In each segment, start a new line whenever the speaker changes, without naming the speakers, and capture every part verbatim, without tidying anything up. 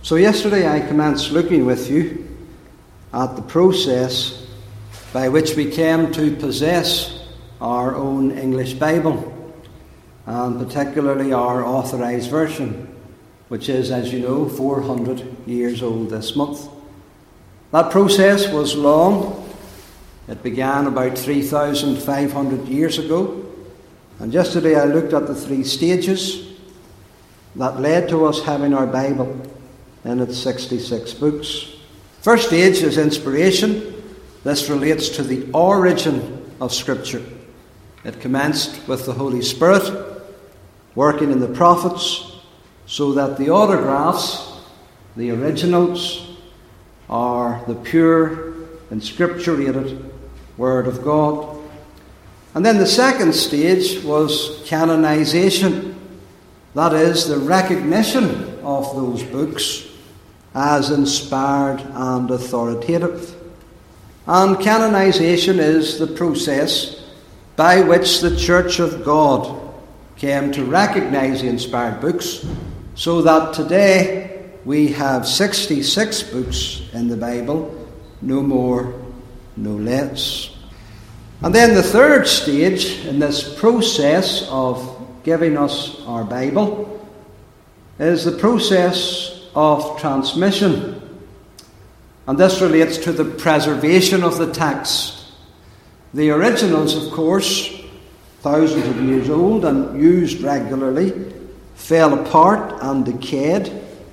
So yesterday I commenced looking with you at the process by which we came to possess our own English Bible, and particularly our Authorised Version, which is, as you know, four hundred years old this month. That process was long. It began about three thousand five hundred years ago, and yesterday I looked at the three stages that led to us having our Bible in its sixty-six books. First stage is inspiration. This relates to the origin of Scripture. It commenced with the Holy Spirit working in the prophets so that the autographs, the originals, are the pure, inscripturated Word of God. And then the second stage was canonization. That is, the recognition of those books as inspired and authoritative. And canonization is the process by which the Church of God came to recognize the inspired books, so that today we have sixty-six books in the Bible, no more, no less. And then the third stage in this process of giving us our Bible is the process of transmission. And this relates to the preservation of the text. The originals, of course, thousands of years old and used regularly, fell apart and decayed.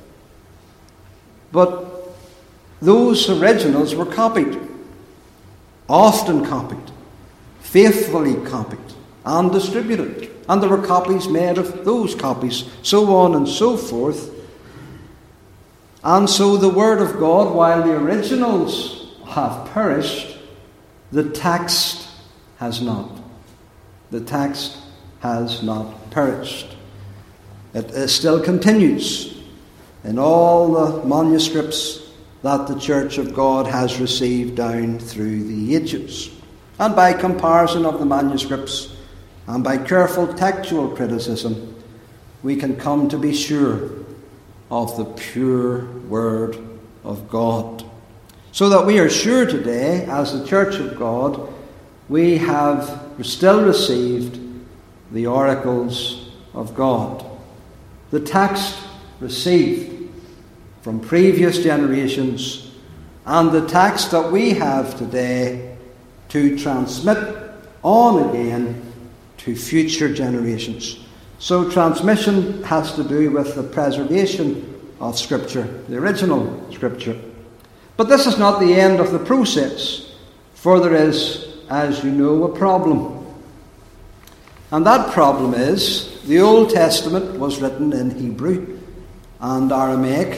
But those originals were copied, often copied, faithfully copied and distributed. And there were copies made of those copies, so on and so forth. And so the Word of God, while the originals have perished, the text has not. The text has not perished. It, it still continues in all the manuscripts that the Church of God has received down through the ages. And by comparison of the manuscripts and by careful textual criticism, we can come to be sure of the pure Word of God. So that we are sure today, as the Church of God, we have still received the oracles of God. The text received from previous generations, and the text that we have today to transmit on again to future generations. So transmission has to do with the preservation of Scripture, the original Scripture. But this is not the end of the process, for there is, as you know, a problem. And that problem is, the Old Testament was written in Hebrew and Aramaic.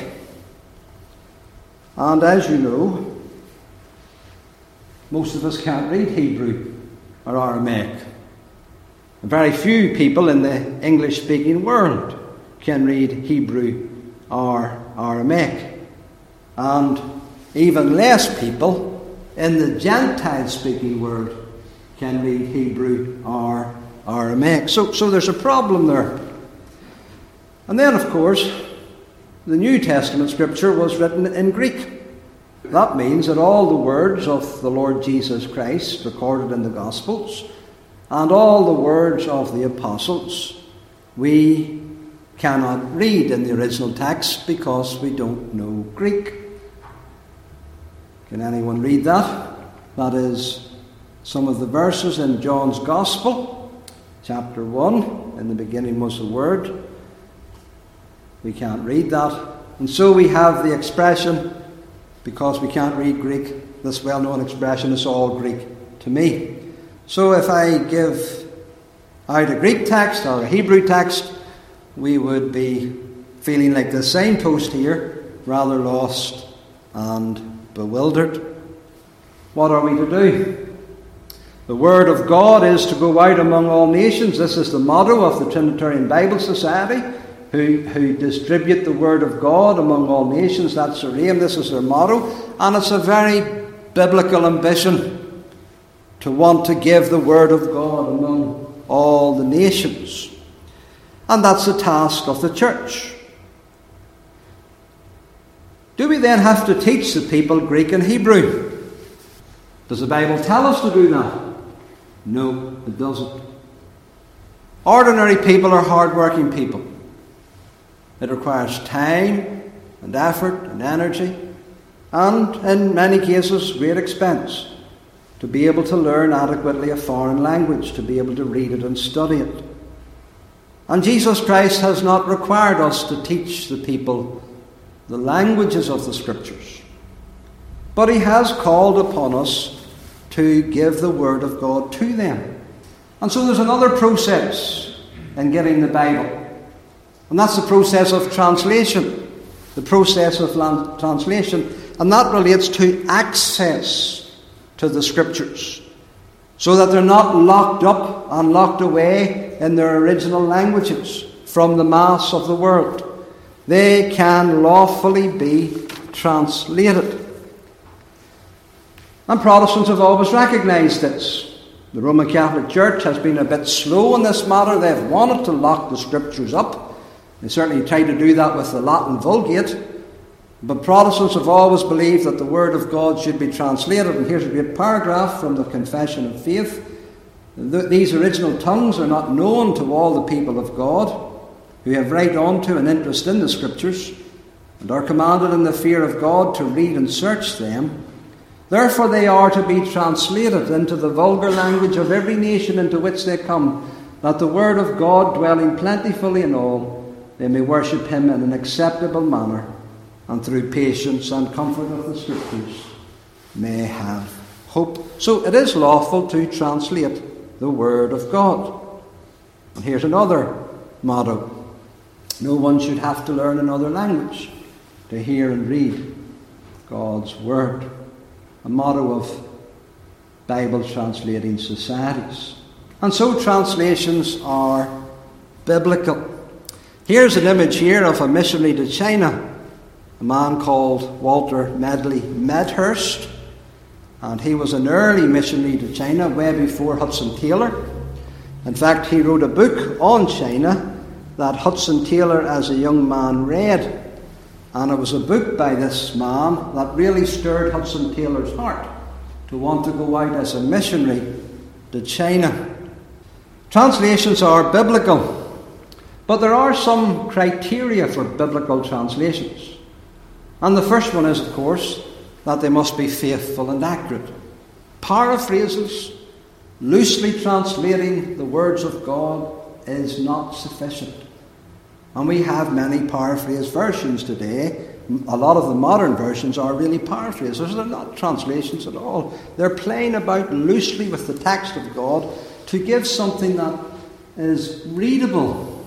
And as you know, most of us can't read Hebrew or Aramaic. Very few people in the English-speaking world can read Hebrew or Aramaic. And even less people in the Gentile-speaking world can read Hebrew or Aramaic. So, so there's a problem there. And then, of course, the New Testament Scripture was written in Greek. That means that all the words of the Lord Jesus Christ recorded in the Gospels and all the words of the apostles we cannot read in the original text because we don't know Greek. Can anyone read that? That is some of the verses in John's Gospel, chapter one. In the beginning was the Word. We can't read that. And so we have the expression, because we can't read Greek, this well-known expression, "It's all Greek to me." So if I give out a Greek text or a Hebrew text, we would be feeling like the signpost here, rather lost and bewildered. What are we to do? The Word of God is to go out among all nations. This is the motto of the Trinitarian Bible Society, who, who distribute the Word of God among all nations. That's their aim. This is their motto. And it's a very biblical ambition to want to give the Word of God among all the nations. And that's the task of the church. Do we then have to teach the people Greek and Hebrew? Does the Bible tell us to do that? No, it doesn't. Ordinary people are hard-working people. It requires time and effort and energy, and in many cases great expense, to be able to learn adequately a foreign language, to be able to read it and study it. And Jesus Christ has not required us to teach the people the languages of the Scriptures, but he has called upon us to give the Word of God to them. And so there's another process in getting the Bible, and that's the process of translation, the process of lan- translation, and that relates to access to the Scriptures, so that they're not locked up and locked away in their original languages from the mass of the world. They can lawfully be translated. And Protestants have always recognised this. The Roman Catholic Church has been a bit slow in this matter. They've wanted to lock the Scriptures up. They certainly tried to do that with the Latin Vulgate. But Protestants have always believed that the Word of God should be translated. And here's a great paragraph from the Confession of Faith. These original tongues are not known to all the people of God, who have right on to an interest in the Scriptures, and are commanded in the fear of God to read and search them. Therefore they are to be translated into the vulgar language of every nation into which they come, that the Word of God, dwelling plentifully in all, they may worship him in an acceptable manner, and through patience and comfort of the Scriptures may have hope. So it is lawful to translate the Word of God. And here's another motto. No one should have to learn another language to hear and read God's Word. A motto of Bible translating societies. And so translations are biblical. Here's an image here of a missionary to China, a man called Walter Medley Medhurst, and he was an early missionary to China, way before Hudson Taylor. In fact, he wrote a book on China that Hudson Taylor, as a young man, read. And it was a book by this man that really stirred Hudson Taylor's heart to want to go out as a missionary to China. Translations are biblical, but there are some criteria for biblical translations. And the first one is, of course, that they must be faithful and accurate. Paraphrases, loosely translating the words of God, is not sufficient. And we have many paraphrase versions today. A lot of the modern versions are really paraphrases. They're not translations at all. They're playing about loosely with the text of God to give something that is readable,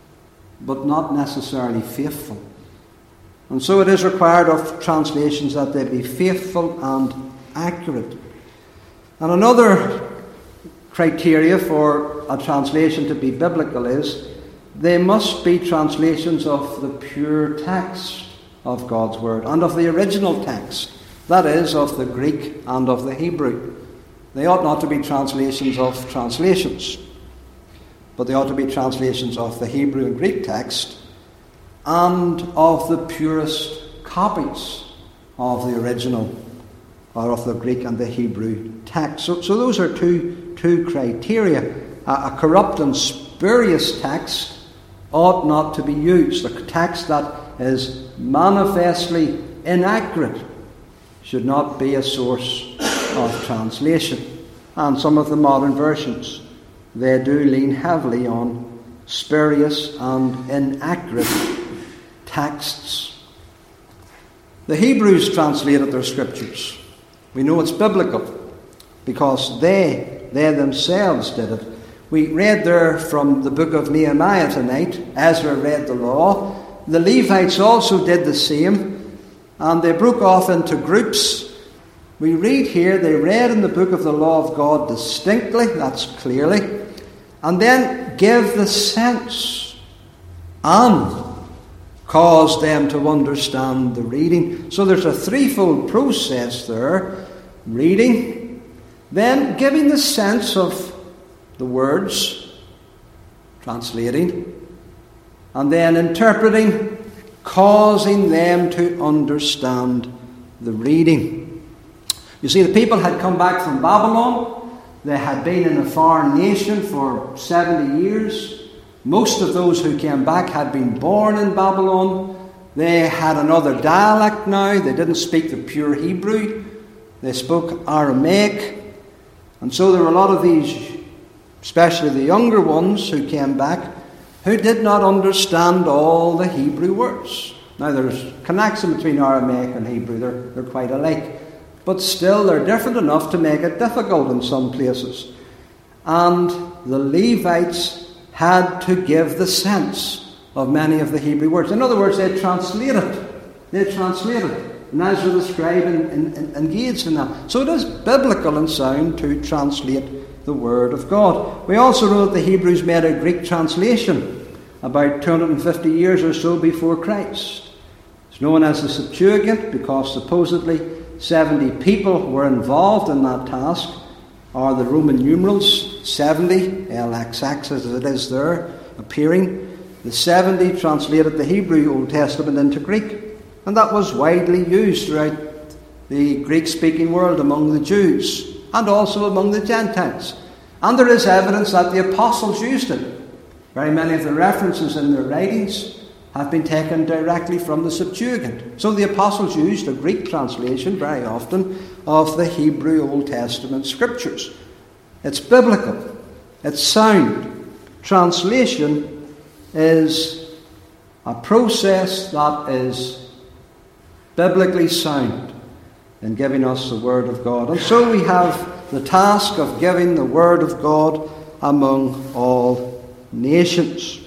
but not necessarily faithful. And so it is required of translations that they be faithful and accurate. And another criteria for a translation to be biblical is they must be translations of the pure text of God's Word and of the original text, that is, of the Greek and of the Hebrew. They ought not to be translations of translations, but they ought to be translations of the Hebrew and Greek text and of the purest copies of the original, or of the Greek and the Hebrew text. So, so those are two, two criteria. A, a corrupt and spurious text ought not to be used. The text that is manifestly inaccurate should not be a source of translation. And some of the modern versions, they do lean heavily on spurious and inaccurate texts. The Hebrews translated their Scriptures. We know it's biblical because they, they themselves did it. We read there from the book of Nehemiah tonight. Ezra read the law. The Levites also did the same, and they broke off into groups. We read here, they read in the book of the law of God distinctly, that's clearly, and then give the sense and cause them to understand the reading. So there's a threefold process there. Reading, then giving the sense of the words, translating, and then interpreting, causing them to understand the reading. You see, the people had come back from Babylon. They had been in a foreign nation for seventy years. Most of those who came back had been born in Babylon. They had another dialect now. They didn't speak the pure Hebrew. They spoke Aramaic. And so there were a lot of these, especially the younger ones who came back, who did not understand all the Hebrew words. Now there's a connection between Aramaic and Hebrew. They're, they're quite alike. But still they're different enough to make it difficult in some places. And the Levites had to give the sense of many of the Hebrew words. In other words, they translated. They translated. And Ezra the scribe engaged in that. So it is biblical and sound to translate the Word of God. We also know that the Hebrews made a Greek translation about two hundred fifty years or so before Christ. It's known as the Septuagint because supposedly seventy people were involved in that task, or the Roman numerals, seventy, L X X as it is there, appearing. The seventy translated the Hebrew Old Testament into Greek. And that was widely used throughout the Greek-speaking world among the Jews and also among the Gentiles. And there is evidence that the apostles used it. Very many of the references in their writings have been taken directly from the Septuagint. So the apostles used a Greek translation very often of the Hebrew Old Testament scriptures. It's biblical. It's sound. Translation is a process that is biblically sound in giving us the Word of God. And so we have the task of giving the Word of God among all nations.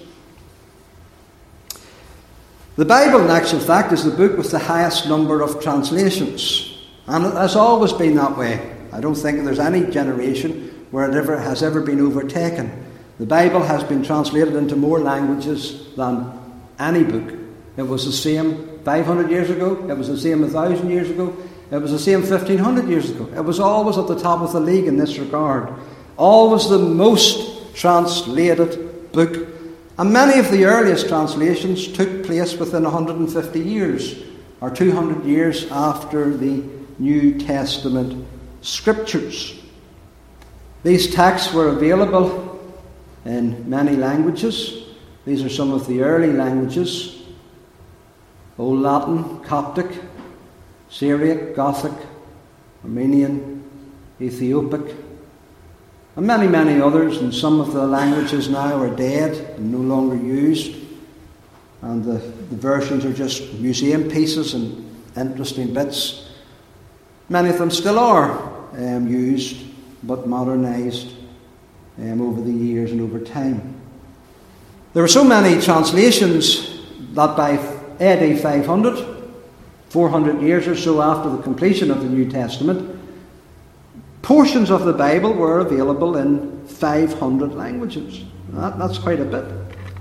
The Bible, in actual fact, is the book with the highest number of translations. And it has always been that way. I don't think there's any generation where it ever has ever been overtaken. The Bible has been translated into more languages than any book. It was the same five hundred years ago. It was the same one thousand years ago. It was the same fifteen hundred years ago. It was always at the top of the league in this regard. Always the most translated book. And many of the earliest translations took place within one hundred fifty years or two hundred years after the New Testament scriptures. These texts were available in many languages. These are some of the early languages: Old Latin, Coptic, Syriac, Gothic, Armenian, Ethiopic, and many, many others. And some of the languages now are dead and no longer used. And the, the versions are just museum pieces and interesting bits. Many of them still are um, used, but modernised um, over the years and over time. There were so many translations that by A D five hundred, four hundred years or so after the completion of the New Testament, portions of the Bible were available in five hundred languages. That, that's quite a bit.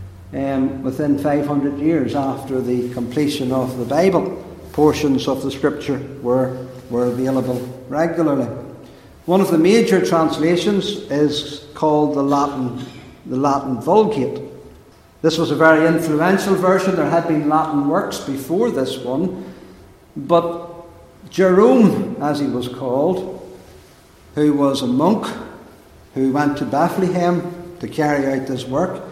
Um, within five hundred years after the completion of the Bible, portions of the Scripture were, were available regularly. One of the major translations is called the Latin, the Latin Vulgate. This was a very influential version. There had been Latin works before this one, but Jerome, as he was called, who was a monk who went to Bethlehem to carry out this work,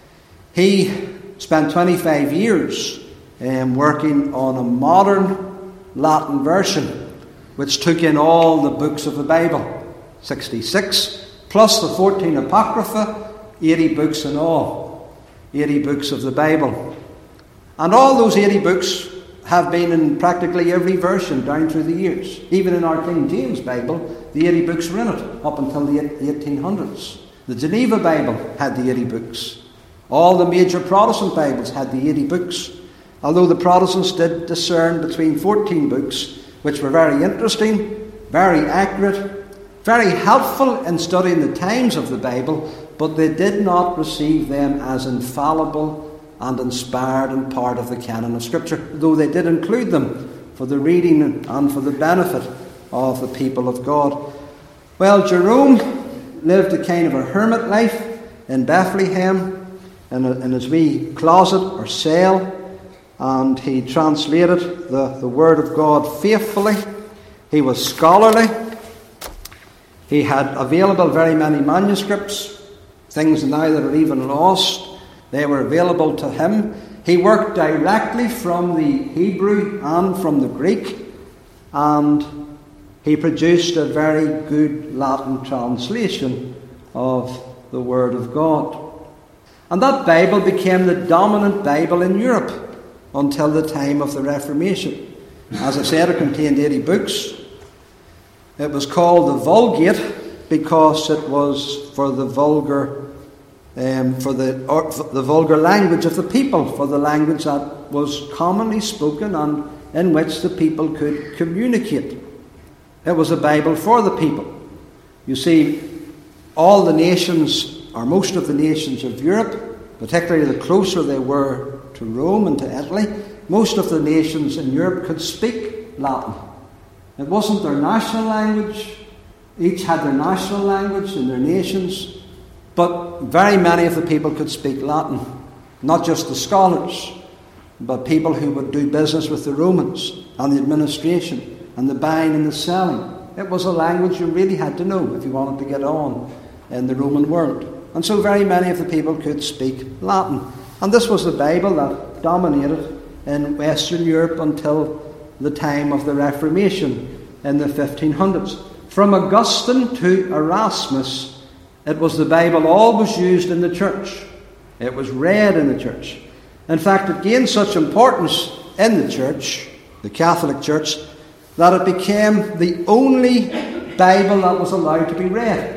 he spent twenty-five years um, working on a modern Latin version, which took in all the books of the Bible, sixty-six, plus the fourteen Apocrypha, eighty books in all, eighty books of the Bible. And all those eighty books have been in practically every version down through the years. Even in our King James Bible, the eighty books were in it up until the eighteen hundreds. The Geneva Bible had the eighty books. All the major Protestant Bibles had the eighty books. Although the Protestants did discern between fourteen books, which were very interesting, very accurate, very helpful in studying the times of the Bible, but they did not receive them as infallible and inspired and part of the canon of Scripture, though they did include them for the reading and for the benefit of the people of God. Well, Jerome lived a kind of a hermit life in Bethlehem, in, a, in his wee closet or cell, and he translated the, the Word of God faithfully. He was scholarly. He had available very many manuscripts, things now that are even lost. They were available to him. He worked directly from the Hebrew and from the Greek, and he produced a very good Latin translation of the Word of God. And that Bible became the dominant Bible in Europe until the time of the Reformation. As I said, it contained eighty books. It was called the Vulgate because it was for the vulgar, um, for the or, for the vulgar language of the people, for the language that was commonly spoken and in which the people could communicate. It was a Bible for the people. You see, all the nations, or most of the nations of Europe, particularly the closer they were to Rome and to Italy, most of the nations in Europe could speak Latin. It wasn't their national language. Each had their national language in their nations, but very many of the people could speak Latin. Not just the scholars, but people who would do business with the Romans and the administration and the buying and the selling. It was a language you really had to know if you wanted to get on in the Roman world. And so very many of the people could speak Latin. And this was the Bible that dominated in Western Europe until the time of the Reformation in the fifteen hundreds. From Augustine to Erasmus, it was the Bible always used in the church. It was read in the church. In fact, it gained such importance in the church, the Catholic Church, that it became the only Bible that was allowed to be read.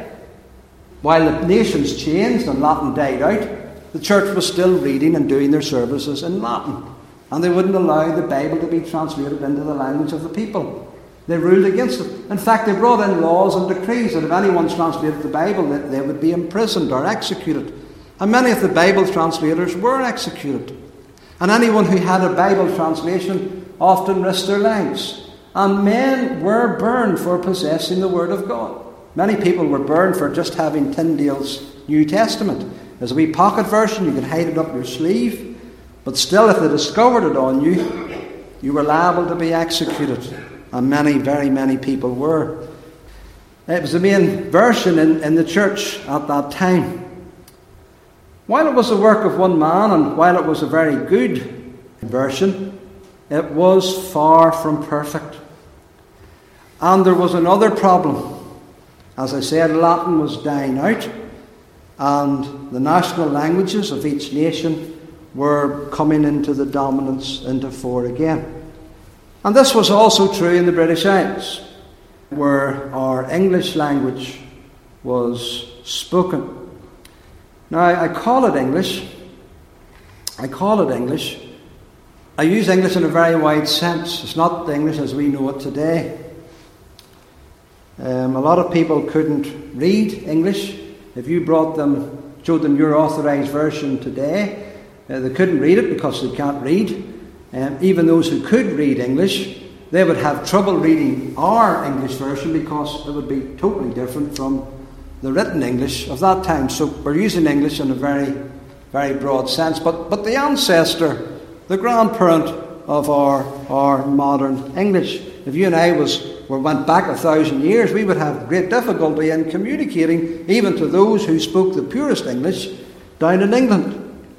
While the nations changed and Latin died out, the church was still reading and doing their services in Latin. And they wouldn't allow the Bible to be translated into the language of the people. They ruled against it. In fact, they brought in laws and decrees that if anyone translated the Bible, that they would be imprisoned or executed. And many of the Bible translators were executed. And anyone who had a Bible translation often risked their lives. And men were burned for possessing the Word of God. Many people were burned for just having Tyndale's New Testament. As a wee pocket version, you could hide it up your sleeve. But still, if they discovered it on you, you were liable to be executed. And many, very many people were. It was the main version in, in the church at that time. While it was the work of one man, and while it was a very good version, it was far from perfect. And there was another problem. As I said, Latin was dying out, and the national languages of each nation were coming into the dominance, into fore again. And this was also true in the British Isles, where our English language was spoken. Now, I call it English. I call it English. I use English in a very wide sense. It's not the English as we know it today. Um, a lot of people couldn't read English. If you brought them, showed them your authorised version today, uh, they couldn't read it because they can't read. Um, even those who could read English, they would have trouble reading our English version because it would be totally different from the written English of that time. So we're using English in a very, very broad sense. But but the ancestor, the grandparent of our our modern English, if you and I was were went back a thousand years, we would have great difficulty in communicating even to those who spoke the purest English down in England.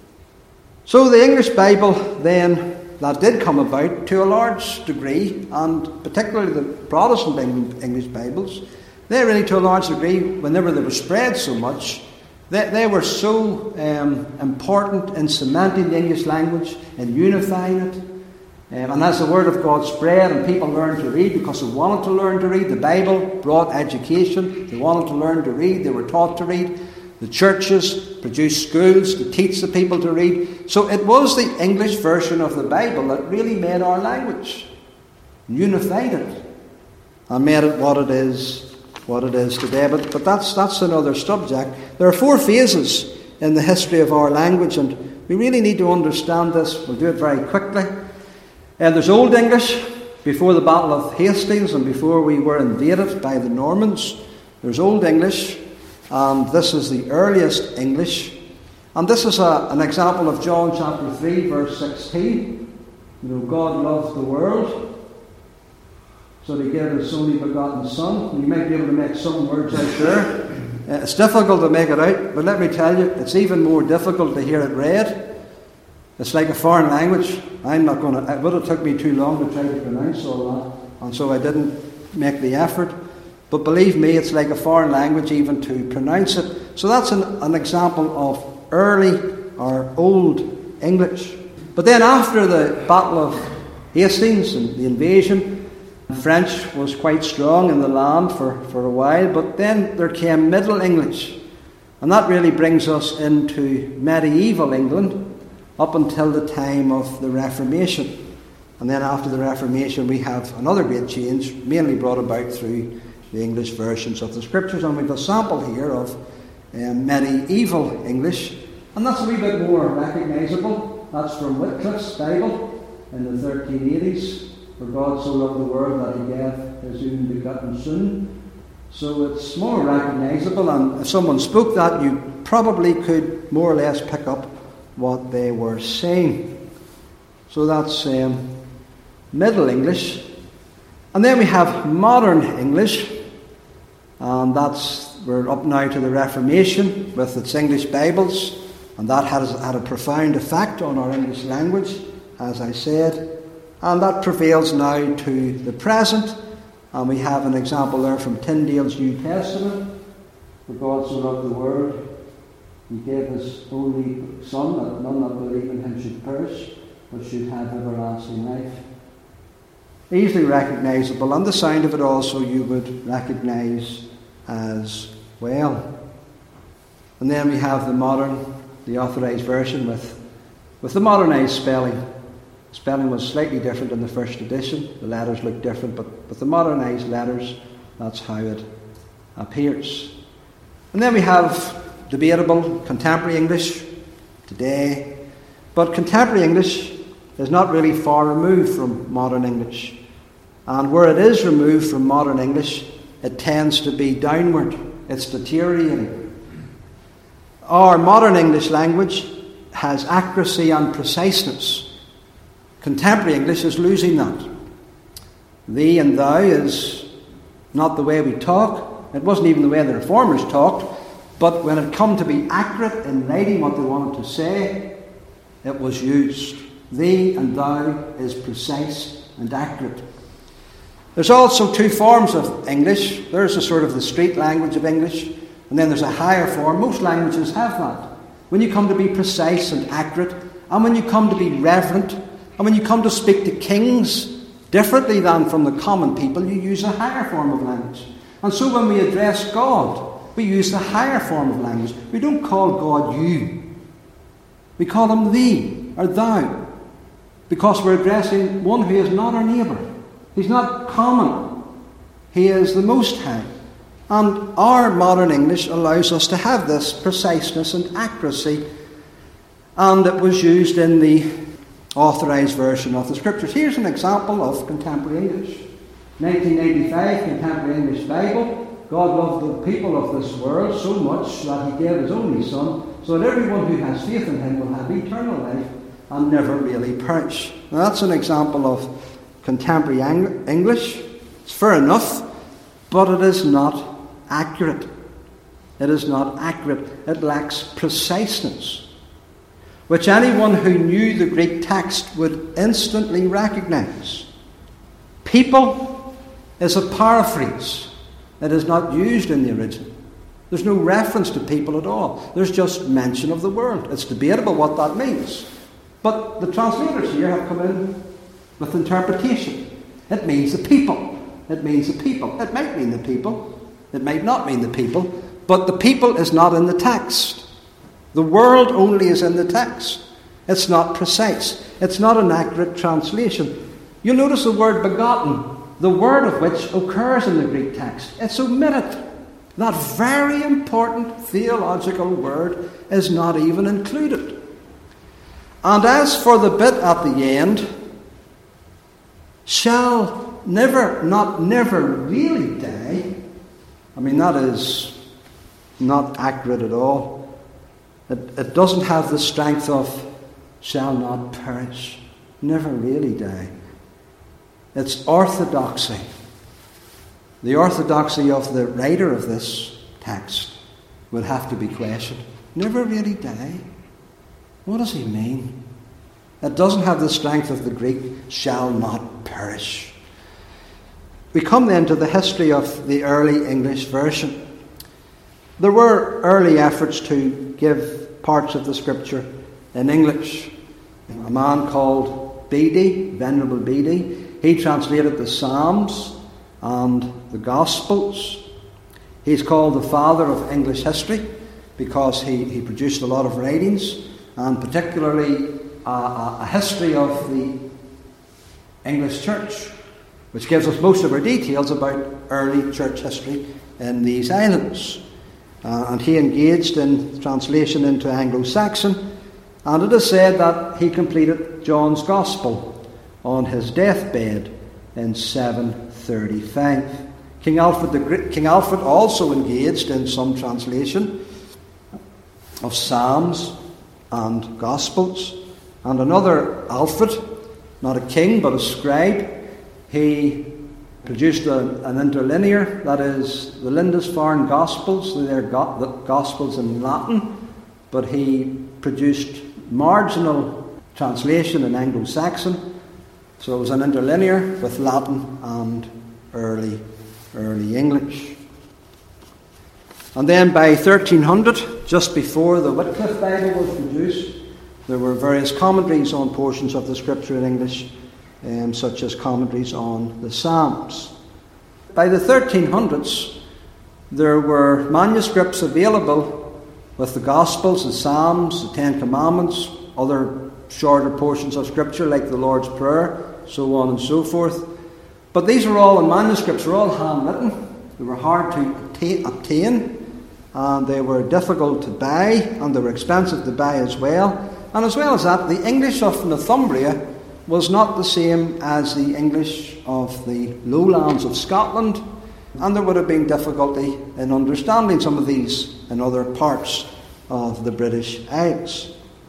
So the English Bible then, that did come about to a large degree, and particularly the Protestant English Bibles, they really to a large degree, whenever they were spread so much, they, they were so um, important in cementing the English language and unifying it. Um, and as the Word of God spread and people learned to read because they wanted to learn to read, the Bible brought education. They wanted to learn to read, they were taught to read. The churches produced schools to teach the people to read. So it was the English version of the Bible that really made our language, unified it, and made it what it is, what it is today. But, but that's, that's another subject. There are four phases in the history of our language, and we really need to understand this. We'll do it very quickly. And there's Old English, before the Battle of Hastings and before we were invaded by the Normans. There's Old English. And this is the earliest English. And this is a, an example of John chapter three, verse sixteen. You know, God loved the world, so He gave His only begotten Son. You might be able to make some words out there. Uh, it's difficult to make it out, but let me tell you, it's even more difficult to hear it read. It's like a foreign language. I'm not going to. It would have took me too long to try to pronounce all that, and so I didn't make the effort. But believe me, it's like a foreign language even to pronounce it. So that's an, an example of early or old English. But then after the Battle of Hastings and the invasion, French was quite strong in the land for, for a while, but then there came Middle English. And that really brings us into medieval England up until the time of the Reformation. And then after the Reformation we have another great change, mainly brought about through the English versions of the Scriptures. And we've a sample here of um, medieval English. And that's a wee bit more recognisable. That's from Wycliffe's Bible in the thirteen eighties. For God so loved the world that He gave His own begotten Son. So it's more recognisable, and if someone spoke that, you probably could more or less pick up what they were saying. So that's um, Middle English. And then we have Modern English, and that's we're up now to the Reformation with its English Bibles, and that has had a profound effect on our English language, as I said. And that prevails now to the present. And we have an example there from Tyndale's New Testament. For God so loved the world, He gave His only Son, that none that believe in Him should perish, but should have everlasting life. Easily recognisable, and the sound of it also you would recognise as well. And then we have the modern, the authorised version with, with the modernised spelling. Spelling was slightly different in the first edition. The letters look different, but with the modernised letters, that's how it appears. And then we have debatable contemporary English today. But contemporary English is not really far removed from modern English. And where it is removed from modern English, it tends to be downward. It's deteriorating. Our modern English language has accuracy and preciseness. Contemporary English is losing that. Thee and thou is not the way we talk. It wasn't even the way the Reformers talked. But when it come to be accurate in writing what they wanted to say, it was used. Thee and thou is precise and accurate. There's also two forms of English. There's a sort of the street language of English, and then there's a higher form. Most languages have that. When you come to be precise and accurate, and when you come to be reverent, and when you come to speak to kings differently than from the common people, you use a higher form of language. And so when we address God, we use the higher form of language. We don't call God you. We call Him thee or thou, because we're addressing one who is not our neighbour. He's not common. He is the Most High. And our modern English allows us to have this preciseness and accuracy, and it was used in the authorised version of the Scriptures. Here's an example of contemporary English. nineteen ninety-five, Contemporary English Bible. God loved the people of this world so much that He gave His only Son, so that everyone who has faith in Him will have eternal life and never really perish. Now that's an example of contemporary Ang- English. It's fair enough, but it is not accurate. It is not accurate. It lacks preciseness, which anyone who knew the Greek text would instantly recognise. People is a paraphrase. It is not used in the original. There's no reference to people at all. There's just mention of the world. It's debatable what that means. But the translators here have come in with interpretation. It means the people. It means the people. It might mean the people. It might not mean the people. But the people is not in the text. The world only is in the text. It's not precise. It's not an accurate translation. You'll notice the word begotten, the word of which occurs in the Greek text. It's omitted. That very important theological word is not even included. And as for the bit at the end, shall never, not never really die, I mean, that is not accurate at all. It, it doesn't have the strength of shall not perish. never really die. Its orthodoxy, the orthodoxy of the writer of this text, will have to be questioned. Never really die? What does he mean? It doesn't have the strength of the Greek, shall not perish. We come then to the history of the early English version. There were early efforts to give parts of the Scripture in English. A man called Bede, Venerable Bede, he translated the Psalms and the Gospels. He's called the father of English history because he, he produced a lot of writings, and particularly a, a, a history of the English church, which gives us most of our details about early church history in these islands. Uh, and he engaged in translation into Anglo-Saxon, and it is said that he completed John's Gospel on his deathbed in seven thirty-five. King Alfred, the, King Alfred also engaged in some translation of Psalms and Gospels. And another Alfred, not a king but a scribe, he produced a, an interlinear, that is, the Lindisfarne Gospels. They're go- the Gospels in Latin, but he produced marginal translation in Anglo-Saxon. So it was an interlinear with Latin and early, early English. And then by thirteen hundred, just before the Wycliffe Bible was produced, there were various commentaries on portions of the Scripture in English, um, such as commentaries on the Psalms. By the thirteen hundreds, there were manuscripts available with the Gospels, the Psalms, the Ten Commandments, other shorter portions of Scripture like the Lord's Prayer, so on and so forth. But these were all in manuscripts, they were all handwritten. They were hard to obtain, and they were difficult to buy, and they were expensive to buy as well. And as well as that, the English of Northumbria was not the same as the English of the lowlands of Scotland, and there would have been difficulty in understanding some of these in other parts of the British Isles.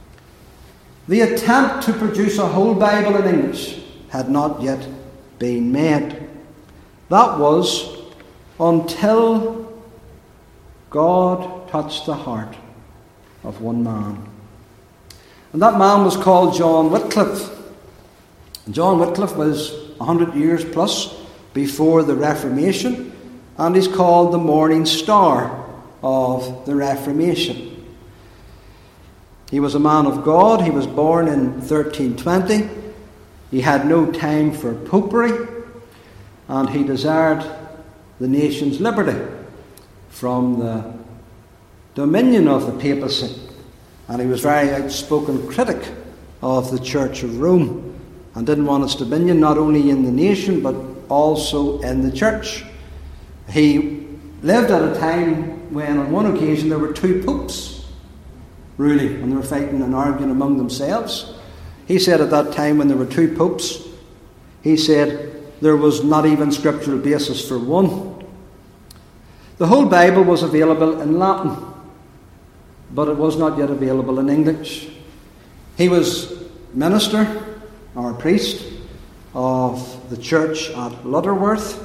The attempt to produce a whole Bible in English had not yet been made. That was until God touched the heart of one man. And that man was called John Wycliffe. John Wycliffe was a hundred years plus before the Reformation, and he's called the morning star of the Reformation. He was a man of God. He was born in thirteen twenty. He had no time for popery, and he desired the nation's liberty from the dominion of the papacy. And he was a very outspoken critic of the Church of Rome, and didn't want its dominion not only in the nation but also in the church. He lived at a time when on one occasion there were two popes ruling, and they were fighting and arguing among themselves. He said at that time when there were two popes, he said there was not even scriptural basis for one. The whole Bible was available in Latin, but it was not yet available in English. He was minister or priest of the church at Lutterworth,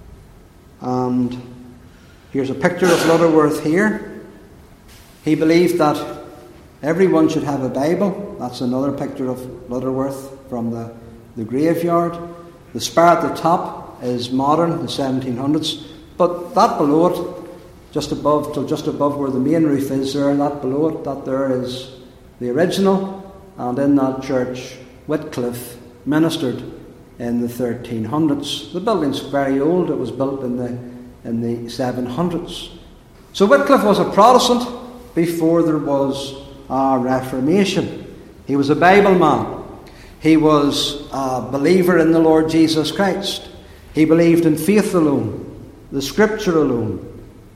and here's a picture of Lutterworth here. He believed that everyone should have a Bible. That's another picture of Lutterworth from the, the graveyard. The spire at the top is modern, the seventeen hundreds, but that below it, just above, till just above where the main roof is there, that below it, that there is the original, and in that church Wycliffe ministered in the thirteen hundreds. The building's very old. It was built in the in the seven hundreds. So Wycliffe was a Protestant before there was a Reformation. He was a Bible man. He was a believer in the Lord Jesus Christ. He believed in faith alone, the Scripture alone,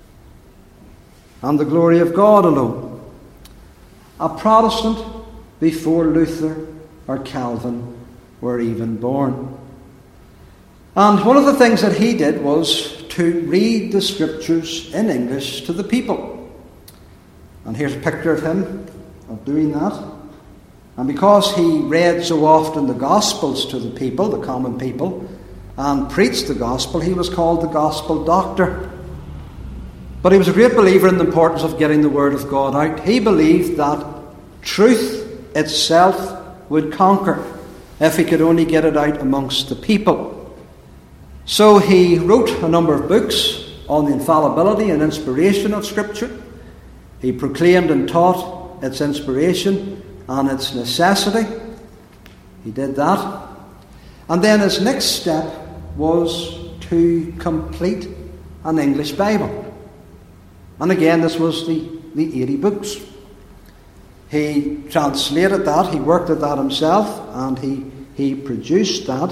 and the glory of God alone. A Protestant before Luther or Calvin were even born. And one of the things that he did was to read the Scriptures in English to the people. And here's a picture of him of doing that. And because he read so often the Gospels to the people, the common people, and preached the Gospel, he was called the Gospel Doctor. But he was a great believer in the importance of getting the Word of God out. He believed that truth itself would conquer if he could only get it out amongst the people. So he wrote a number of books on the infallibility and inspiration of Scripture. He proclaimed and taught its inspiration and its necessity. He did that. And then his next step was to complete an English Bible. And again, this was the, the eighty books. He translated that, he worked at that himself, and he, he produced that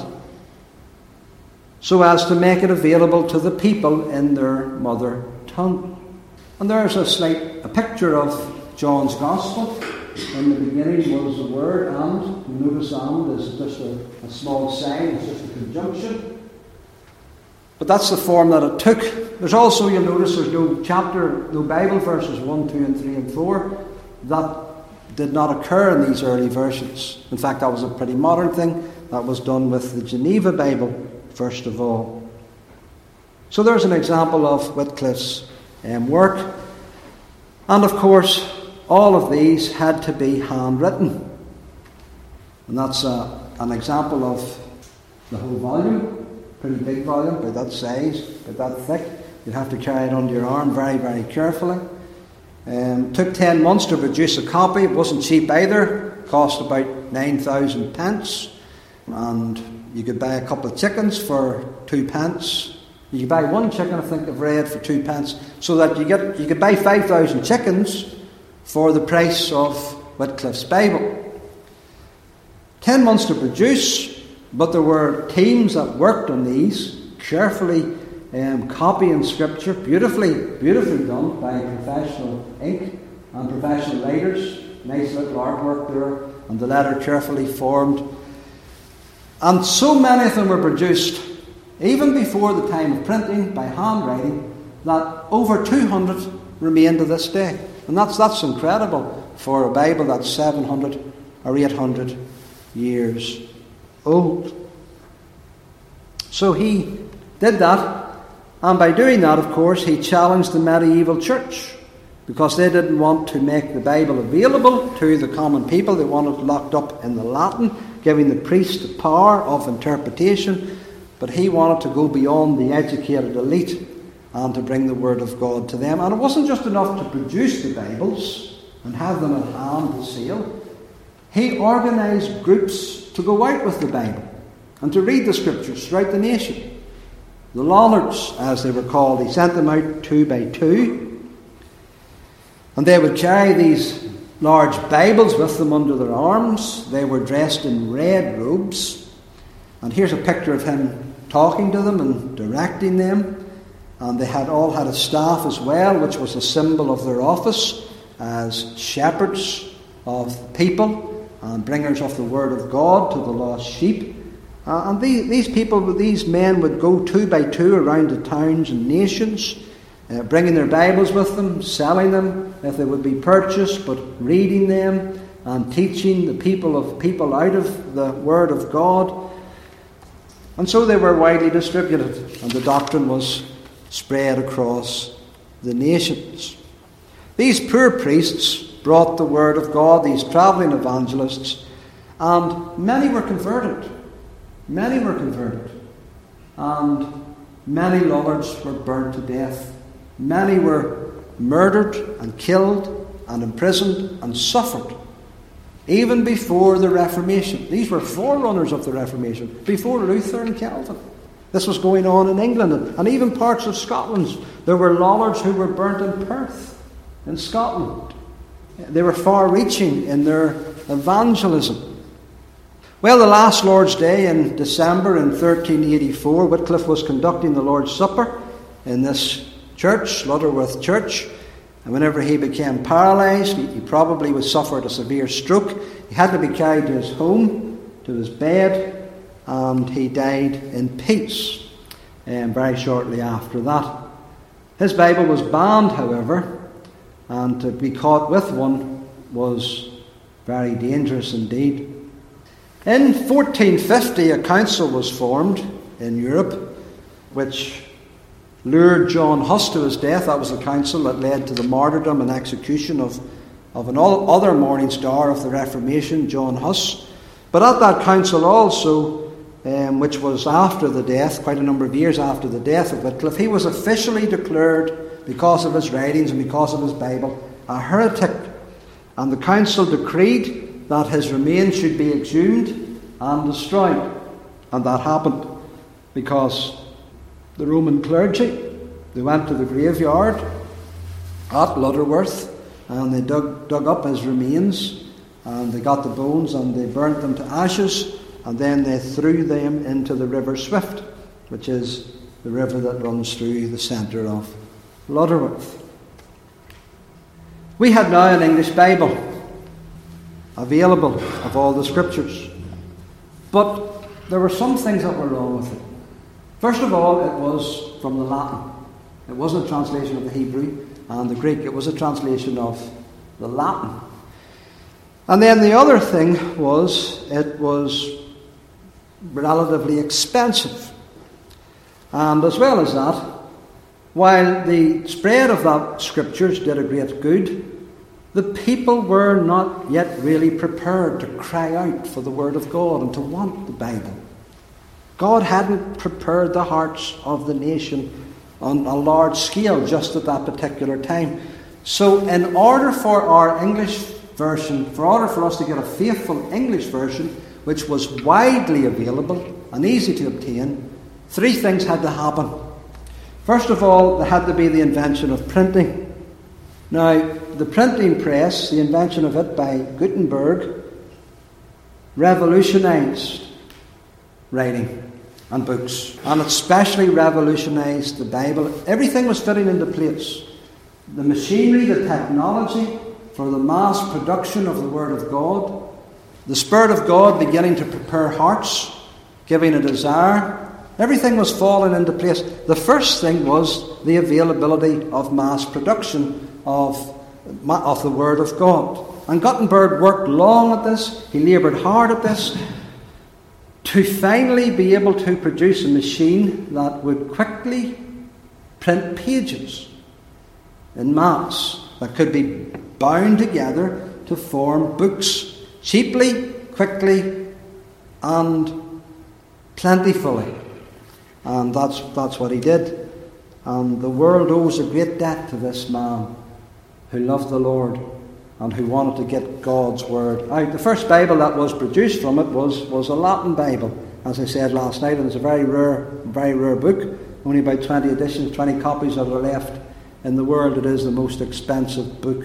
so as to make it available to the people in their mother tongue. And there's a slight a picture of John's Gospel. In the beginning was the Word, and you notice and is just a, a small sign, it's just a conjunction. But that's the form that it took. There's also, you'll notice, there's no chapter, no Bible verses one, two, and three, and four. That did not occur in these early versions. In fact, that was a pretty modern thing. That was done with the Geneva Bible, first of all. So there's an example of Wycliffe's um, work. And of course, all of these had to be handwritten. And that's a, an example of the whole volume. Pretty big volume, about that size, about that thick. You'd have to carry it under your arm very, very carefully. Um, took ten months to produce a copy. It wasn't cheap either. It cost about nine thousand pence. And you could buy a couple of chickens for two pence. You could buy one chicken, I think, of red for two pence. So that you get you could buy five thousand chickens for the price of Wycliffe's Bible. Ten months to produce, but there were teams that worked on these, carefully um, copying Scripture, beautifully, beautifully done by professional ink and professional writers. Nice little artwork there, and the letter carefully formed. And so many of them were produced, even before the time of printing, by handwriting, that over two hundred remain to this day. And that's that's incredible for a Bible that's seven hundred or eight hundred years old. So he did that, and by doing that, of course, he challenged the medieval church, because they didn't want to make the Bible available to the common people. They wanted it locked up in the Latin, giving the priest the power of interpretation. But he wanted to go beyond the educated elite and to bring the Word of God to them. And it wasn't just enough to produce the Bibles and have them at hand to seal. He organised groups to go out with the Bible and to read the Scriptures throughout the nation. The Lollards, as they were called, he sent them out two by two. And they would carry these large Bibles with them under their arms. They were dressed in red robes. And here's a picture of him talking to them and directing them. And they had all had a staff as well, which was a symbol of their office as shepherds of the people and bringers of the Word of God to the lost sheep. Uh, and these, these people, these men would go two by two around the towns and nations, uh, bringing their Bibles with them, selling them if they would be purchased, but reading them and teaching the people of people out of the Word of God. And so they were widely distributed, and the doctrine was spread across the nations. These poor priests brought the Word of God, these travelling evangelists, and many were converted. Many were converted. And many Lollards were burnt to death. Many were murdered and killed and imprisoned and suffered. Even before the Reformation. These were forerunners of the Reformation. Before Luther and Calvin. This was going on in England and even parts of Scotland. There were Lollards who were burnt in Perth, in Scotland. They were far-reaching in their evangelism. Well, the last Lord's Day in December in thirteen eighty-four, Wycliffe was conducting the Lord's Supper in this church, Lutterworth Church. And whenever he became paralysed, he, he probably would suffer a severe stroke. He had to be carried to his home, to his bed, and he died in peace um, very shortly after that. His Bible was banned, however, and to be caught with one was very dangerous indeed. In fourteen fifty, a council was formed in Europe which lured John Huss to his death. That was the council that led to the martyrdom and execution of, of an other morning star of the Reformation, John Huss. But at that council also, um, which was after the death, quite a number of years after the death of Wycliffe, he was officially declared, because of his writings and because of his Bible, a heretic. And the council decreed that his remains should be exhumed and destroyed. And that happened because the Roman clergy, they went to the graveyard at Lutterworth and they dug, dug up his remains, and they got the bones and they burnt them to ashes, and then they threw them into the River Swift, which is the river that runs through the centre of Lutterworth. We had now an English Bible available of all the scriptures, but there were some things that were wrong with it. First of all, it was from the Latin. It wasn't a translation of the Hebrew and the Greek. It was a translation of the Latin. And then the other thing was, it was relatively expensive. And as well as that, while the spread of that scriptures did a great good, the people were not yet really prepared to cry out for the Word of God and to want the Bible. God hadn't prepared the hearts of the nation on a large scale just at that particular time. So in order for our English version, for order for us to get a faithful English version, which was widely available and easy to obtain, three things had to happen. First of all, there had to be the invention of printing. Now, the printing press, the invention of it by Gutenberg, revolutionized writing and books, and it especially revolutionized the Bible. Everything was fitting into place. The machinery, the technology for the mass production of the Word of God, the Spirit of God beginning to prepare hearts, giving a desire, everything was falling into place. The first thing was the availability of mass production of, of the Word of God. And Gutenberg worked long at this, he laboured hard at this, to finally be able to produce a machine that would quickly print pages in mass that could be bound together to form books cheaply, quickly, and plentifully. And that's that's what he did. And the world owes a great debt to this man who loved the Lord and who wanted to get God's Word out. The first Bible that was produced from it was, was a Latin Bible, as I said last night, and it's a very rare, very rare book. Only about twenty editions, twenty copies that are left in the world. It is the most expensive book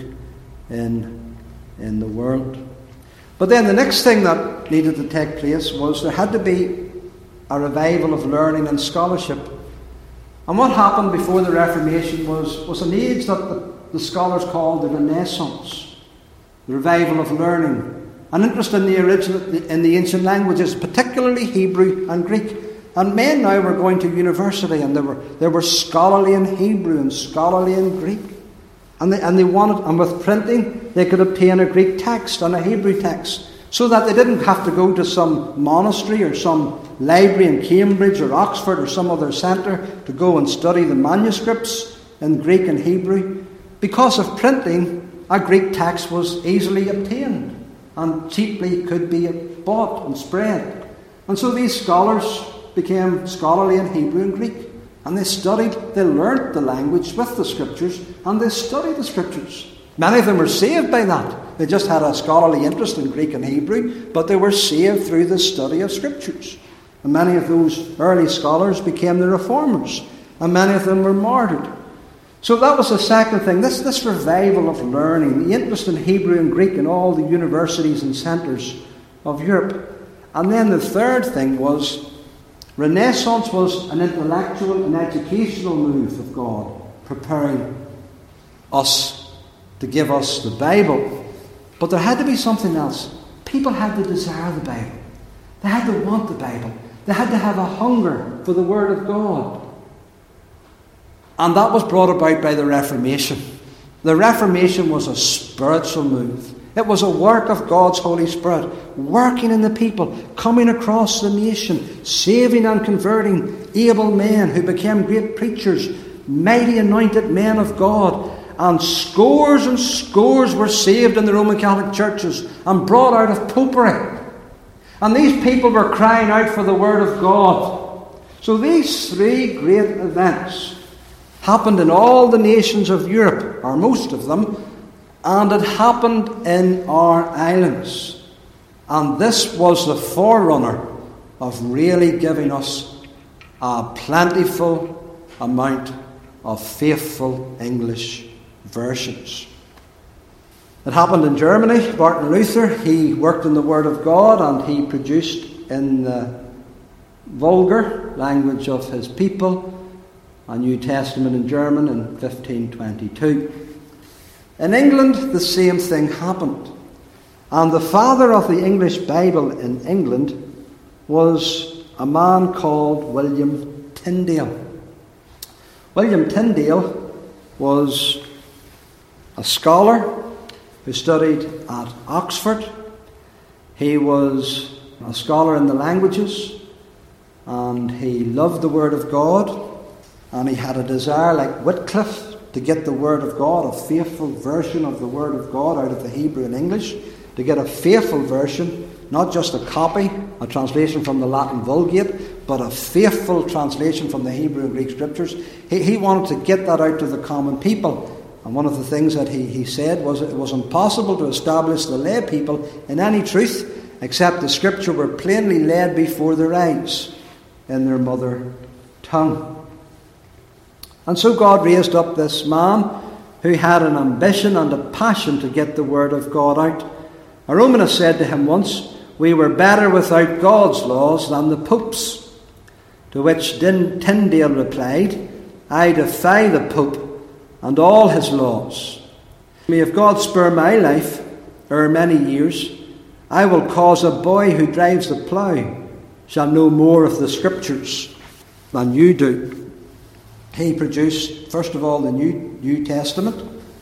in, in the world. But then the next thing that needed to take place was there had to be a revival of learning and scholarship. And what happened before the Reformation was, was an age that the, the scholars called the Renaissance. The revival of learning, an interest in the original, in the ancient languages, particularly Hebrew and Greek. And men now were going to university, and they were they were scholarly in Hebrew and scholarly in Greek, and they and they wanted, and with printing they could obtain a Greek text and a Hebrew text, so that they didn't have to go to some monastery or some library in Cambridge or Oxford or some other centre to go and study the manuscripts in Greek and Hebrew. Because of printing, a Greek text was easily obtained and cheaply could be bought and spread. And so these scholars became scholarly in Hebrew and Greek. And they studied, they learnt the language with the scriptures, and they studied the scriptures. Many of them were saved by that. They just had a scholarly interest in Greek and Hebrew, but they were saved through the study of scriptures. And many of those early scholars became the reformers, and many of them were martyred. So that was the second thing, this, this revival of learning, the interest in Hebrew and Greek in all the universities and centres of Europe. And then the third thing was, Renaissance was an intellectual and educational move of God, preparing us to give us the Bible. But there had to be something else. People had to desire the Bible. They had to want the Bible. They had to have a hunger for the Word of God. And that was brought about by the Reformation. The Reformation was a spiritual move. It was a work of God's Holy Spirit, working in the people, coming across the nation, saving and converting able men who became great preachers, mighty anointed men of God. And scores and scores were saved in the Roman Catholic churches and brought out of popery. And these people were crying out for the Word of God. So these three great events happened in all the nations of Europe, or most of them, and it happened in our islands. And this was the forerunner of really giving us a plentiful amount of faithful English versions. It happened in Germany. Martin Luther, he worked in the Word of God, and he produced in the vulgar language of his people a New Testament in German in fifteen twenty-two. In England, the same thing happened. And the father of the English Bible in England was a man called William Tyndale. William Tyndale was a scholar who studied at Oxford. He was a scholar in the languages, and he loved the Word of God, and he had a desire, like Wycliffe, to get the Word of God, a faithful version of the Word of God out of the Hebrew and English, to get a faithful version, not just a copy, a translation from the Latin Vulgate, but a faithful translation from the Hebrew and Greek Scriptures. He, he wanted to get that out to the common people. And one of the things that he, he said was it was impossible to establish the lay people in any truth except the Scripture were plainly laid before their eyes in their mother tongue. And so God raised up this man who had an ambition and a passion to get the Word of God out. A Romanist said to him once, "We were better without God's laws than the Pope's." To which Tyndale replied, "I defy the Pope and all his laws. May if God spare my life ere many years, I will cause a boy who drives the plough shall know more of the Scriptures than you do." He produced, first of all, the New, New Testament.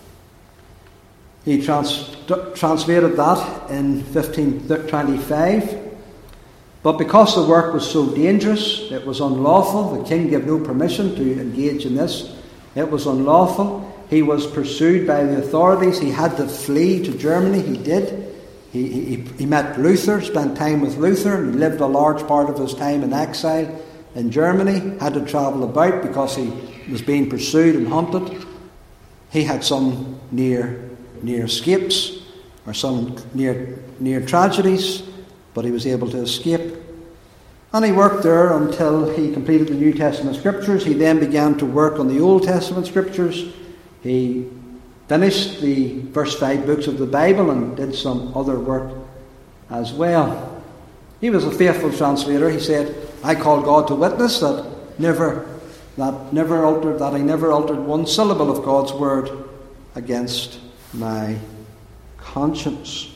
He trans, translated that in fifteen twenty-five. But because the work was so dangerous, it was unlawful. The king gave no permission to engage in this. It was unlawful. He was pursued by the authorities. He had to flee to Germany. He did. He, he, he met Luther, spent time with Luther. He lived a large part of his time in exile in Germany. Had to travel about because he was being pursued and hunted. He had some near near escapes or some near near tragedies, but he was able to escape. And he worked there until he completed the New Testament Scriptures. He then began to work on the Old Testament Scriptures. He finished the first five books of the Bible and did some other work as well. He was a faithful translator. He said, "I call God to witness that never that never altered that I never altered one syllable of God's word against my conscience."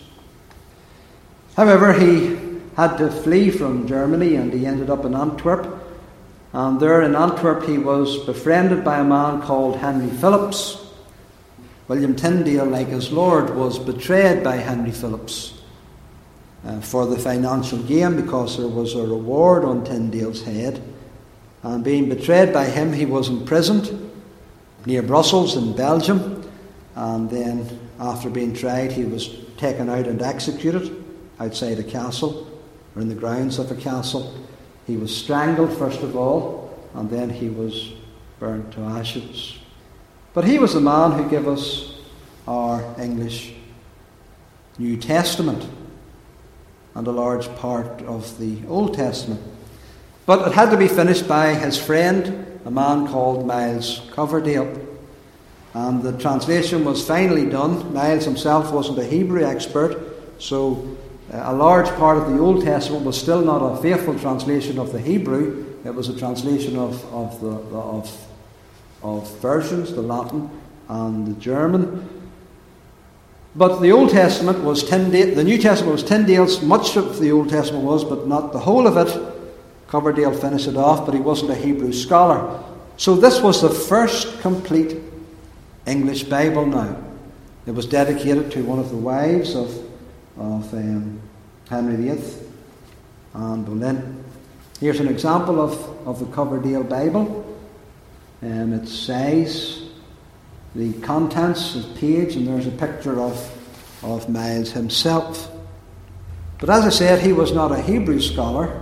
However, he had to flee from Germany, and he ended up in Antwerp. And there in Antwerp he was befriended by a man called Henry Phillips. William Tyndale, like his Lord, was betrayed by Henry Phillips uh, for the financial gain, because there was a reward on Tyndale's head. And being betrayed by him, he was imprisoned near Brussels in Belgium. And then, after being tried, he was taken out and executed outside a castle, or in the grounds of a castle. He was strangled first of all, and then he was burnt to ashes. But he was the man who gave us our English New Testament and a large part of the Old Testament. But it had to be finished by his friend, a man called Miles Coverdale. And the translation was finally done. Miles himself wasn't a Hebrew expert, so a large part of the Old Testament was still not a faithful translation of the Hebrew. It was a translation of, of, the, the, of, of versions, the Latin and the German. But the Old Testament was Tyndale, the New Testament was Tyndale's. Much of the Old Testament was, but not the whole of it. Coverdale finished it off, but he wasn't a Hebrew scholar. So this was the first complete English Bible now. It was dedicated to one of the wives of, of um, Henry the Eighth, Anne Boleyn. Here's an example of, of the Coverdale Bible. Um, its size, the contents of the page, and there's a picture of, of Miles himself. But as I said, he was not a Hebrew scholar,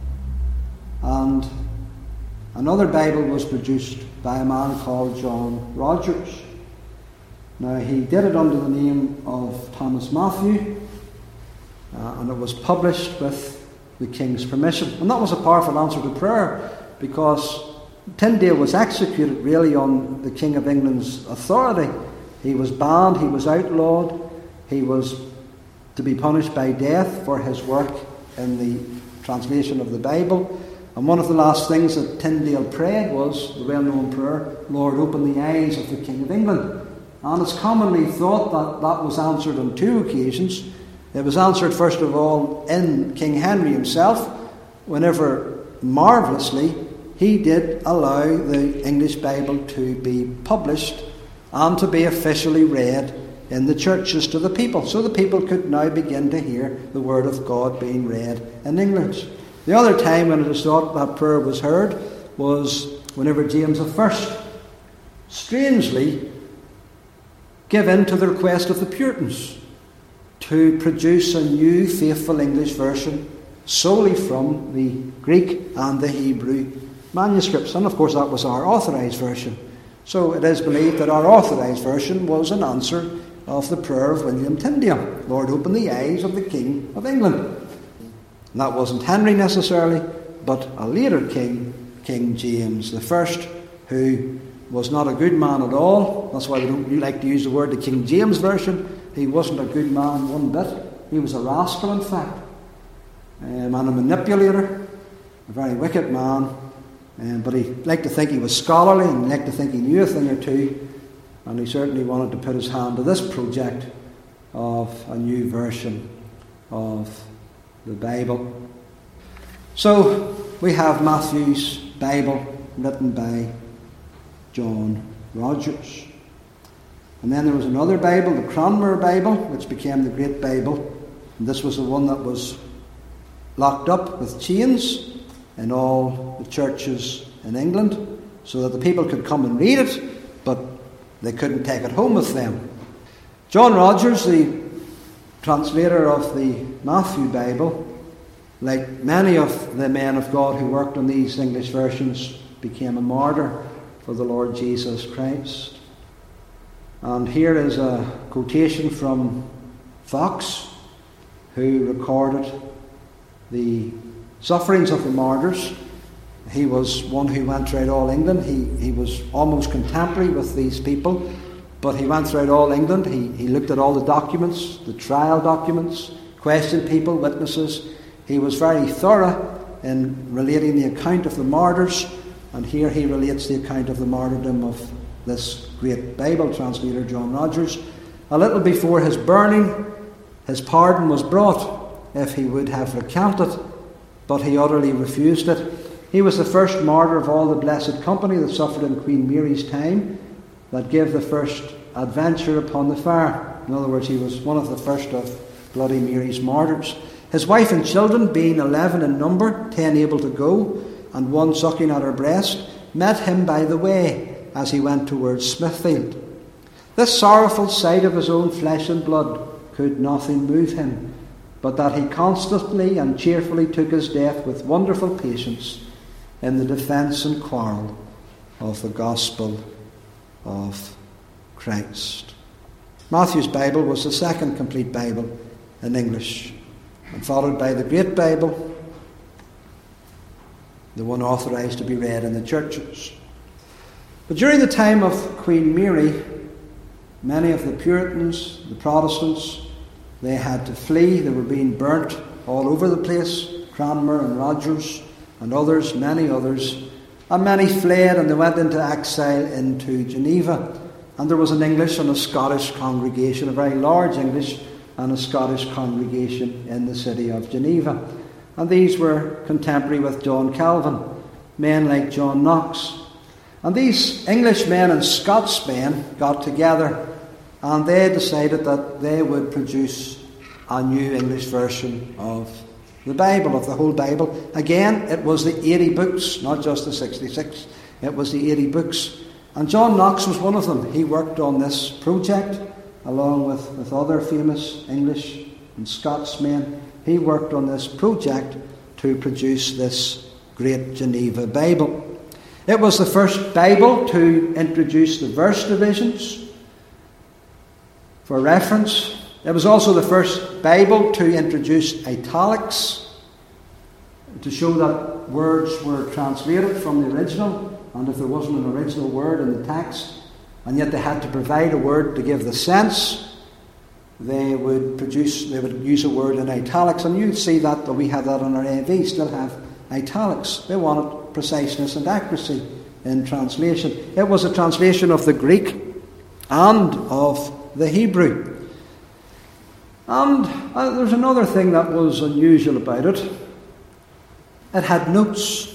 and another Bible was produced by a man called John Rogers. Now, he did it under the name of Thomas Matthew, uh, and it was published with the King's permission. And that was a powerful answer to prayer, because Tyndale was executed really on the King of England's authority. He was banned, he was outlawed, he was to be punished by death for his work in the translation of the Bible. And one of the last things that Tyndale prayed was the well-known prayer, Lord, open the eyes of the King of England. And it's commonly thought that that was answered on two occasions. It was answered, first of all, in King Henry himself, whenever, marvellously, he did allow the English Bible to be published and to be officially read in the churches to the people, so the people could now begin to hear the Word of God being read in English. The other time when it is thought that prayer was heard was whenever James the First strangely gave in to the request of the Puritans to produce a new faithful English version solely from the Greek and the Hebrew manuscripts. And of course that was our authorised version. So it is believed that our authorised version was an answer of the prayer of William Tyndale, Lord, open the eyes of the King of England. And that wasn't Henry necessarily, but a later king, King James the First, who was not a good man at all. That's why we don't really like to use the word the King James Version. He wasn't a good man one bit. He was a rascal, in fact, um, and a manipulator, a very wicked man. Um, but he liked to think he was scholarly and liked to think he knew a thing or two. And he certainly wanted to put his hand to this project of a new version of the Bible. So we have Matthew's Bible written by John Rogers. And then there was another Bible, the Cranmer Bible, which became the Great Bible. And this was the one that was locked up with chains in all the churches in England, so that the people could come and read it, but they couldn't take it home with them. John Rogers, the translator of the Matthew Bible, like many of the men of God who worked on these English versions, became a martyr for the Lord Jesus Christ. And here is a quotation from Fox, who recorded the sufferings of the martyrs. He was one who went throughout all England. He, he was almost contemporary with these people, but he went throughout all England. He, he looked at all the documents, the trial documents, questioned people, witnesses. He was very thorough in relating the account of the martyrs, and here he relates the account of the martyrdom of this great Bible translator, John Rogers. A little before his burning, his pardon was brought if he would have recanted, but he utterly refused it. He was the first martyr of all the blessed company that suffered in Queen Mary's time, that gave the first adventure upon the fire. In other words, he was one of the first of Bloody Mary's martyrs. His wife and children, being eleven in number, ten able to go, and one sucking at her breast, met him by the way as he went towards Smithfield. This sorrowful sight of his own flesh and blood could nothing move him, but that he constantly and cheerfully took his death with wonderful patience in the defence and quarrel of the gospel of Christ. Matthew's Bible was the second complete Bible in English, and followed by the Great Bible, the one authorised to be read in the churches. But during the time of Queen Mary, many of the Puritans, the Protestants, they had to flee. They were being burnt all over the place. Cranmer and Rogers and others, many others. And many fled, and they went into exile into Geneva. And there was an English and a Scottish congregation, a very large English and a Scottish congregation in the city of Geneva. And these were contemporary with John Calvin, men like John Knox. And these Englishmen and Scotsmen got together and they decided that they would produce a new English version of the Bible, of the whole Bible. Again, it was the eighty books, not just the sixty-six. It was the eighty books. And John Knox was one of them. He worked on this project along with, with other famous English and Scots men. He worked on this project to produce this great Geneva Bible. It was the first Bible to introduce the verse divisions for reference. It was also the first Bible to introduce italics, to show that words were translated from the original, and if there wasn't an original word in the text, and yet they had to provide a word to give the sense, they would produce, they would use a word in italics. And you'll see that, that we have that on our A V, still have italics. They wanted preciseness and accuracy in translation. It was a translation of the Greek and of the Hebrew. And uh, there's another thing that was unusual about it. It had notes.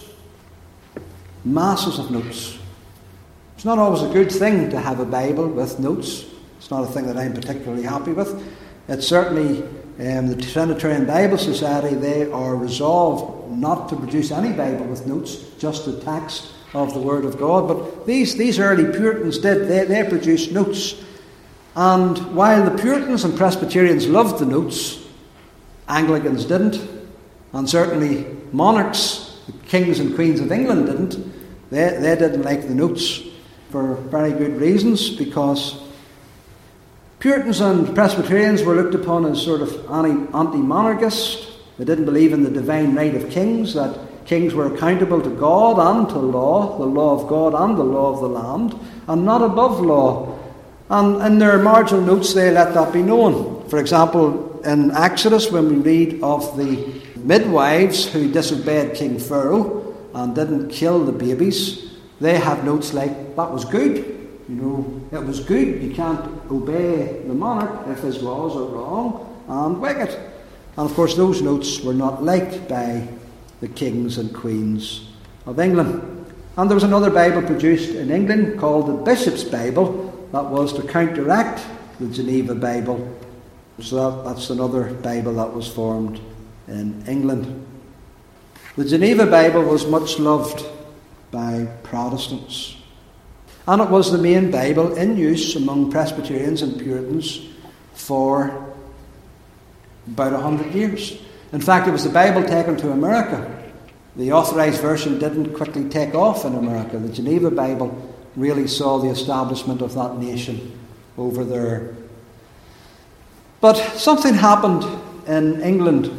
Masses of notes. It's not always a good thing to have a Bible with notes. It's not a thing that I'm particularly happy with. It's certainly um, the Trinitarian Bible Society, they are resolved not to produce any Bible with notes, just the text of the Word of God. But these, these early Puritans did. They, they produced notes. And while the Puritans and Presbyterians loved the notes, Anglicans didn't. And certainly monarchs, the kings and queens of England didn't. They, they didn't like the notes for very good reasons, because Puritans and Presbyterians were looked upon as sort of anti-monarchist. They didn't believe in the divine right of kings, that kings were accountable to God and to law, the law of God and the law of the land, and not above law. And in their marginal notes they let that be known. For example, in Exodus, when we read of the midwives who disobeyed King Pharaoh and didn't kill the babies, they have notes like, that was good. You know, it was good. You can't obey the monarch if his laws are wrong and wicked. And of course those notes were not liked by the kings and queens of England. And there was another Bible produced in England called the Bishop's Bible that was to counteract the Geneva Bible. So that, that's another Bible that was formed in England. The Geneva Bible was much loved by Protestants. And it was the main Bible in use among Presbyterians and Puritans for about a hundred years. In fact, it was the Bible taken to America. The authorized version didn't quickly take off in America. The Geneva Bible really saw the establishment of that nation over there. But something happened in England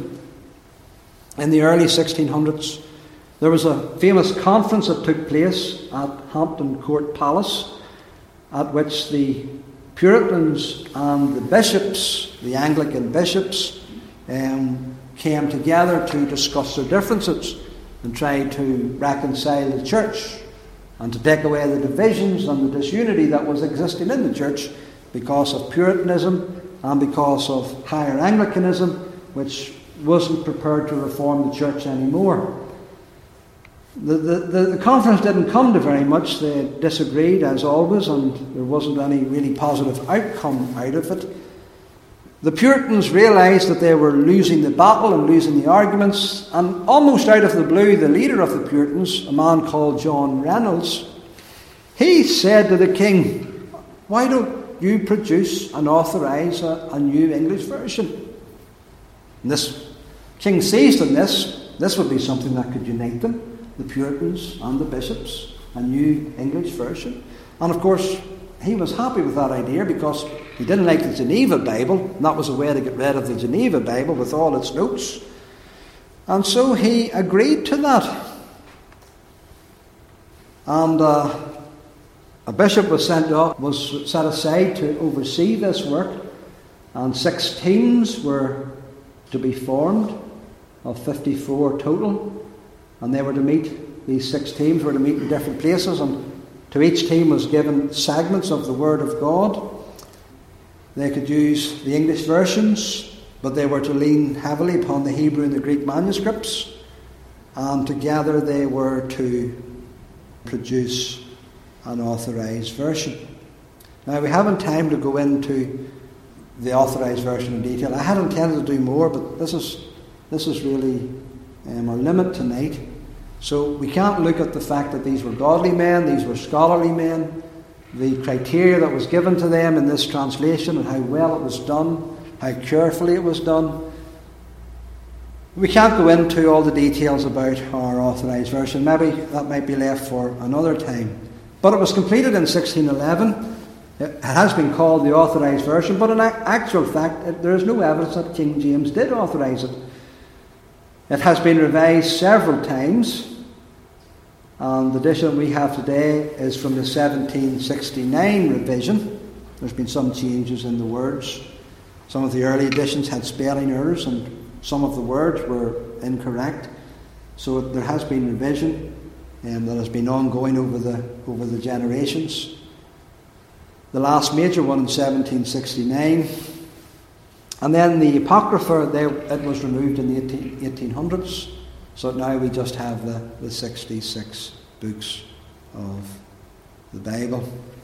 in the early sixteen hundreds. There was a famous conference that took place at Hampton Court Palace, at which the Puritans and the bishops, the Anglican bishops, um, came together to discuss their differences and try to reconcile the church and to take away the divisions and the disunity that was existing in the church because of Puritanism and because of higher Anglicanism, which wasn't prepared to reform the church anymore. The, the, the, the conference didn't come to very much. They disagreed, as always, and there wasn't any really positive outcome out of it. The Puritans realised that they were losing the battle and losing the arguments, and almost out of the blue, the leader of the Puritans, a man called John Reynolds, he said to the king, "Why don't you produce and authorise a, a new English version?" And this king seized on this. This would be something that could unite them, the Puritans and the bishops, a new English version. And of course, he was happy with that idea because he didn't like the Geneva Bible, and that was a way to get rid of the Geneva Bible with all its notes. And so he agreed to that. And uh, a bishop was sent off, was set aside to oversee this work, and six teams were to be formed of fifty-four total, and they were to meet, these six teams were to meet in different places, and to each team was given segments of the Word of God. They could use the English versions, but they were to lean heavily upon the Hebrew and the Greek manuscripts, and together they were to produce an authorized version. Now, we haven't time to go into the Authorised Version in detail. I had intended to do more, but this is this is really um, our limit tonight. So we can't look at the fact that these were godly men, these were scholarly men, the criteria that was given to them in this translation and how well it was done, how carefully it was done. We can't go into all the details about our Authorised Version. Maybe that might be left for another time. But it was completed in sixteen eleven. It has been called the Authorised Version, but in actual fact, there is no evidence that King James did authorise it. It has been revised several times, and the edition we have today is from the seventeen sixty-nine revision. There's been some changes in the words. Some of the early editions had spelling errors, and some of the words were incorrect. So there has been revision um, that has been ongoing over the over the generations. The last major one in seventeen sixty-nine. And then the Apocrypha, they, it was removed in the eighteen hundreds. So now we just have the, the sixty-six books of the Bible.